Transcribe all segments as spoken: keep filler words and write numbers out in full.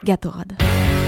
Gatorade.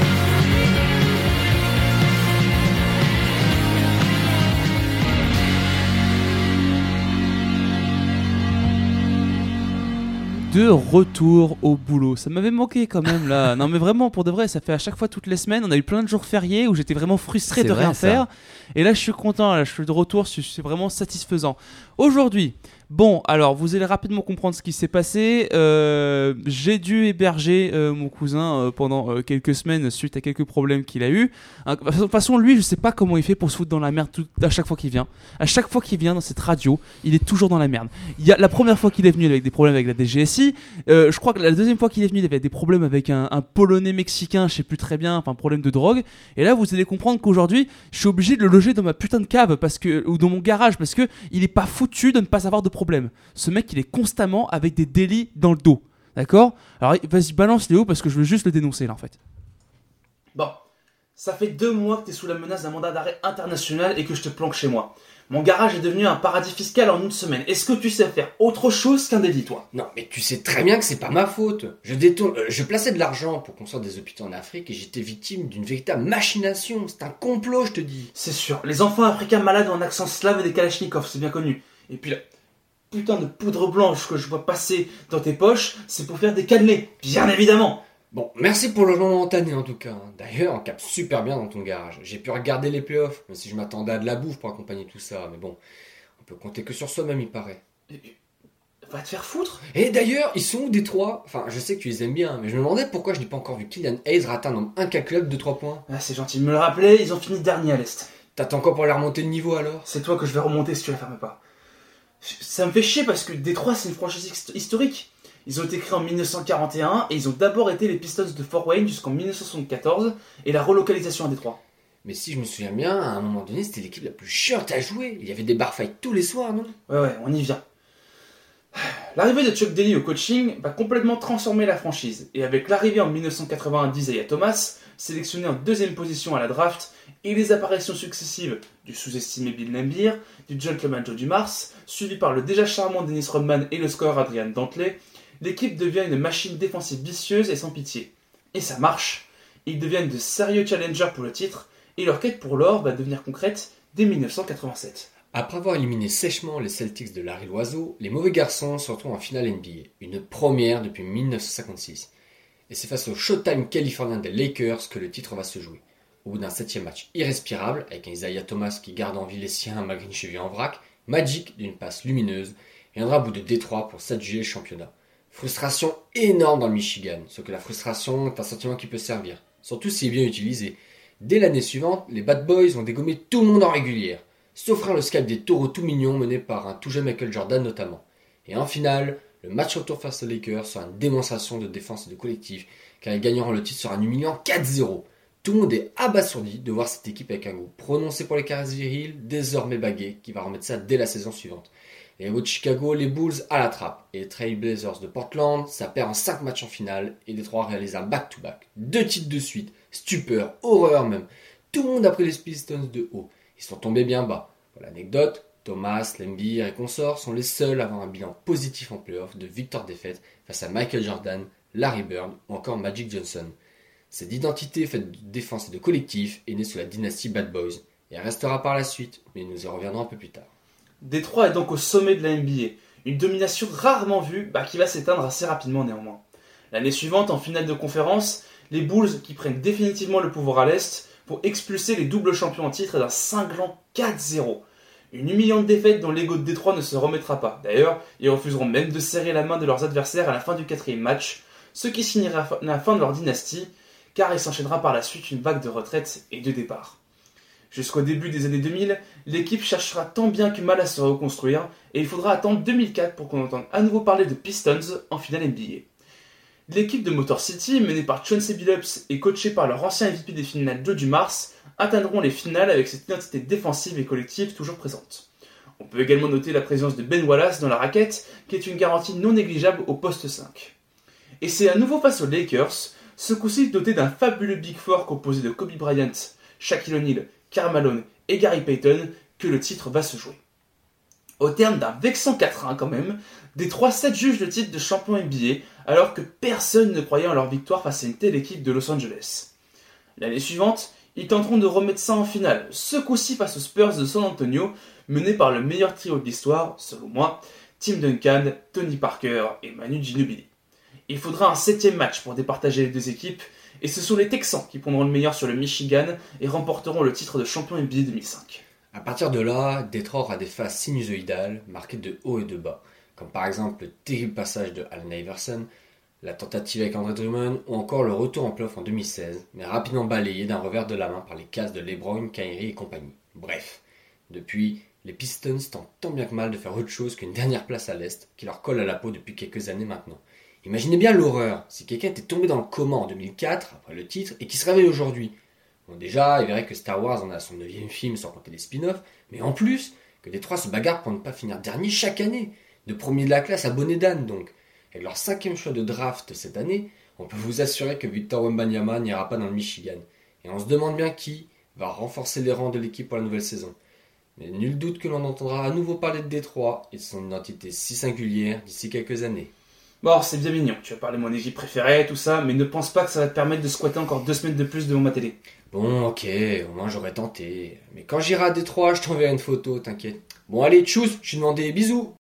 De retour au boulot, ça m'avait manqué quand même là. Non mais vraiment pour de vrai, ça fait à chaque fois toutes les semaines. On a eu plein de jours fériés où j'étais vraiment frustré C'est de vrai, rien ça. faire. Et là je suis content, là je suis de retour, c'est c'est vraiment satisfaisant. Aujourd'hui, bon alors vous allez rapidement comprendre ce qui s'est passé. Euh, j'ai dû héberger euh, mon cousin euh, pendant euh, quelques semaines suite à quelques problèmes qu'il a eu. Hein, de toute façon lui je sais pas comment il fait pour se foutre dans la merde tout, à chaque fois qu'il vient. À chaque fois qu'il vient dans cette radio, il est toujours dans la merde. Il y a la première fois qu'il est venu avec des problèmes avec la D G S I. Euh, je crois que la deuxième fois qu'il est venu, il avait des problèmes avec un, un Polonais mexicain, je sais plus très bien, enfin problème de drogue. Et là, vous allez comprendre qu'aujourd'hui, je suis obligé de le loger dans ma putain de cave parce que ou dans mon garage parce que il est pas foutu de ne pas avoir de problème. Ce mec, il est constamment avec des délits dans le dos, d'accord ? Alors vas-y, balance Léo parce que je veux juste le dénoncer là en fait. Bon, ça fait deux mois que t'es sous la menace d'un mandat d'arrêt international et que je te planque chez moi. Mon garage est devenu un paradis fiscal en une semaine. Est-ce que tu sais faire autre chose qu'un délit, toi ? Non, mais tu sais très bien que c'est pas ma faute. Je détourne, euh, je plaçais de l'argent pour construire des hôpitaux en Afrique et j'étais victime d'une véritable machination. C'est un complot, je te dis. C'est sûr, les enfants africains malades ont un accent slave et des kalachnikovs, c'est bien connu. Et puis la putain de poudre blanche que je vois passer dans tes poches, c'est pour faire des cannelés, bien évidemment. Bon, merci pour le momentané en tout cas. D'ailleurs, on capte super bien dans ton garage. J'ai pu regarder les playoffs, même si je m'attendais à de la bouffe pour accompagner tout ça. Mais bon, on peut compter que sur soi-même, il paraît. Va te faire foutre. Et d'ailleurs, ils sont où Détroit ? Enfin, je sais que tu les aimes bien, mais je me demandais pourquoi je n'ai pas encore vu Killian Hayes rater un nombre incalculable de trois points. Ah, c'est gentil de me le rappeler, ils ont fini dernier à l'Est. T'attends quoi pour aller remonter le niveau alors ? C'est toi que je vais remonter si tu la fermes pas. Ça me fait chier parce que Détroit c'est une franchise historique. Ils ont été créés en dix-neuf cent quarante et un et ils ont d'abord été les Pistons de Fort Wayne jusqu'en dix-neuf cent soixante-quatorze et la relocalisation à Détroit. Mais si je me souviens bien, à un moment donné, c'était l'équipe la plus chiante à jouer. Il y avait des bar fights tous les soirs, non ? Ouais, ouais, on y vient. L'arrivée de Chuck Daly au coaching va complètement transformer la franchise. Et avec l'arrivée en dix-neuf cent quatre-vingt-dix d'Isaiah Thomas, sélectionné en deuxième position à la draft, et les apparitions successives du sous-estimé Bill Laimbeer, du gentleman Joe Dumars, suivi par le déjà charmant Dennis Rodman et le scoreur Adrian Dantley, l'équipe devient une machine défensive vicieuse et sans pitié. Et ça marche. Ils deviennent de sérieux challengers pour le titre, et leur quête pour l'or va devenir concrète dès dix-neuf cent quatre-vingt-sept. Après avoir éliminé sèchement les Celtics de Larry Loiseau, les mauvais garçons se retrouvent en finale N B A, une première depuis dix-neuf cent cinquante-six. Et c'est face au Showtime californien des Lakers que le titre va se jouer. Au bout d'un septième match irrespirable, avec un Isaiah Thomas qui garde en vie les siens malgré une cheville en vrac, Magic, d'une passe lumineuse, viendra à bout de Détroit pour s'adjuger le championnat. Frustration énorme dans le Michigan, ce que la frustration est un sentiment qui peut servir, surtout s'il est bien utilisé. Dès l'année suivante, les Bad Boys ont dégommé tout le monde en régulière, sauf le Skype des taureaux tout mignons mené par un tout jeune Michael Jordan notamment. Et en finale, le match retour face aux Lakers sera une démonstration de défense et de collectif, car ils gagneront le titre sur un humiliant quatre zéro. Tout le monde est abasourdi de voir cette équipe avec un goût prononcé pour les caresses viriles, désormais bagué, qui va remettre ça dès la saison suivante. Les Héros de Chicago, les Bulls à la trappe. Et les Trail Blazers de Portland, ça perd en cinq matchs en finale, et Détroit réalise un back-to-back. Deux titres de suite, stupeur, horreur même. Tout le monde a pris les Pistons de haut. Ils sont tombés bien bas. Pour l'anecdote, Thomas, Laimbeer et consorts sont les seuls à avoir un bilan positif en playoff de victoire-défaite face à Michael Jordan, Larry Bird ou encore Magic Johnson. Cette identité faite de défense et de collectif est née sous la dynastie Bad Boys et elle restera par la suite, mais nous y reviendrons un peu plus tard. Détroit est donc au sommet de la N B A, une domination rarement vue bah, qui va s'éteindre assez rapidement néanmoins. L'année suivante, en finale de conférence, les Bulls qui prennent définitivement le pouvoir à l'Est pour expulser les doubles champions en titre d'un cinglant quatre zéro. Une humiliante défaite dont l'ego de Détroit ne se remettra pas. D'ailleurs, ils refuseront même de serrer la main de leurs adversaires à la fin du quatrième match, ce qui signera la fin de leur dynastie, car il s'enchaînera par la suite une vague de retraite et de départ. Jusqu'au début des années deux mille, l'équipe cherchera tant bien que mal à se reconstruire, et il faudra attendre deux mille quatre pour qu'on entende à nouveau parler de Pistons en finale N B A. L'équipe de Motor City, menée par Chauncey Billups et coachée par leur ancien M V P des finales Joe Dumars, atteindront les finales avec cette identité défensive et collective toujours présente. On peut également noter la présence de Ben Wallace dans la raquette, qui est une garantie non négligeable au poste cinq. Et c'est à nouveau face aux Lakers, ce coup-ci doté d'un fabuleux Big Four composé de Kobe Bryant, Shaquille O'Neal, Karl Malone et Gary Payton, que le titre va se jouer. Au terme d'un vexant quatre un quand même, Détroit s'adjuge le titre de champion N B A alors que personne ne croyait en leur victoire face à une telle équipe de Los Angeles. L'année suivante, ils tenteront de remettre ça en finale, ce coup-ci face aux Spurs de San Antonio, menés par le meilleur trio de l'histoire, selon moi, Tim Duncan, Tony Parker et Manu Ginobili. Il faudra un septième match pour départager les deux équipes, et ce sont les Texans qui prendront le meilleur sur le Michigan et remporteront le titre de champion N B A deux mille cinq. À partir de là, Détroit aura des phases sinusoïdales marquées de haut et de bas, comme par exemple le terrible passage de Allen Iverson, la tentative avec Andre Drummond ou encore le retour en playoff en deux mille seize, mais rapidement balayé d'un revers de la main par les cases de LeBron, Kyrie et compagnie. Bref, depuis, les Pistons tentent tant bien que mal de faire autre chose qu'une dernière place à l'Est qui leur colle à la peau depuis quelques années maintenant. Imaginez bien l'horreur si quelqu'un était tombé dans le coma en deux mille quatre, après le titre, et qui se réveille aujourd'hui. Bon, déjà, il verrait que Star Wars en a son neuvième film sans compter les spin-offs, mais en plus, que Détroit se bagarre pour ne pas finir dernier chaque année, de premier de la classe à bonnet d'âne donc. Avec leur cinquième choix de draft cette année, on peut vous assurer que Victor Wembanyama n'ira pas dans le Michigan. Et on se demande bien qui va renforcer les rangs de l'équipe pour la nouvelle saison. Mais nul doute que l'on entendra à nouveau parler de Détroit et de son identité si singulière d'ici quelques années. Bon, c'est bien mignon, tu vas parler de mon équipe préférée, tout ça, mais ne pense pas que ça va te permettre de squatter encore deux semaines de plus devant ma télé. Bon, ok, au moins j'aurais tenté. Mais quand j'irai à Détroit, je t'enverrai une photo, t'inquiète. Bon allez, tchuss, je suis demandé, bisous.